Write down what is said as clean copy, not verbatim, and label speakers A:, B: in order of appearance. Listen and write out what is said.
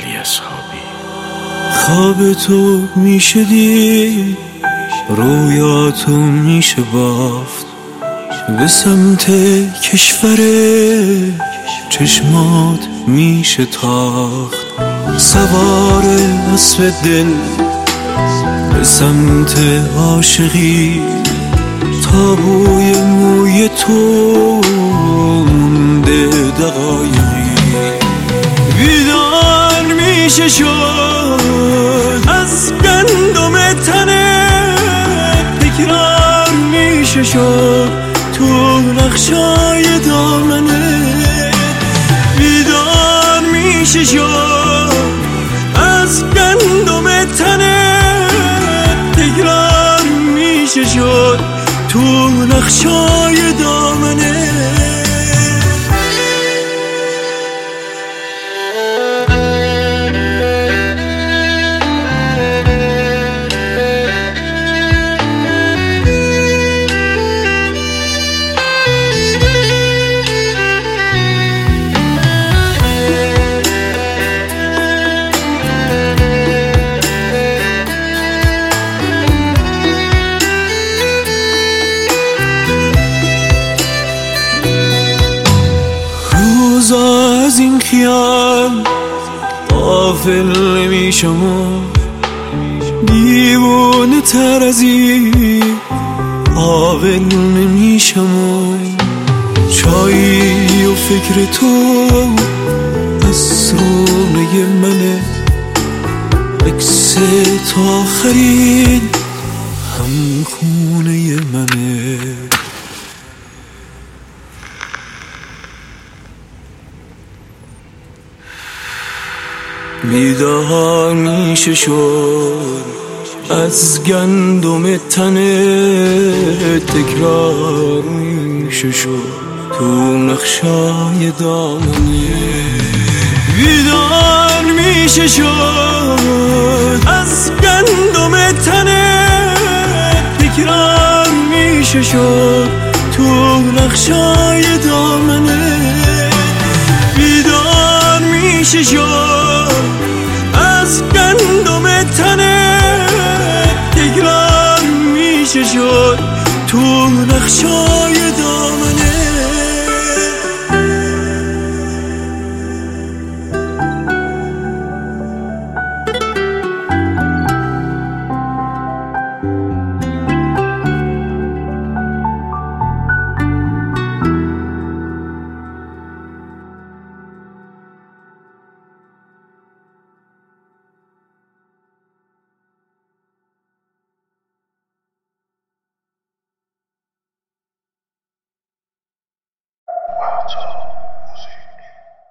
A: اصحابی.
B: خواب تو میشه دید، رویاتو میشه بافت، به سمت کشور چشمات میشه تاخت، سوار اسب دل به سمت عاشقی، تا بوی موی تو مونده دقایقی. بیدار میشه شد از گندم تنت، تکرار میشه شد تو نقشای دامنت. بیدار میشه شد از گندم تنت، تکرار میشه شد تو نقشای دامنت. روزا از این خیال غافل نمیشم و دیوانه تر از این قابل نمیشم و چایی و فکر تو از رونه منه، عکس تا آخرین هم خونه منه. بیدار میشه شد از گندم تنت، تکرار میشه شد تو نقشای دامنه. بیدار میشه شد از گندم تنت، تکرار میشه شد تو نقشای دامنه. بیدار میشه شد از گندم تنت، تکرار میشه شد تو نقشای دامنه.
A: تو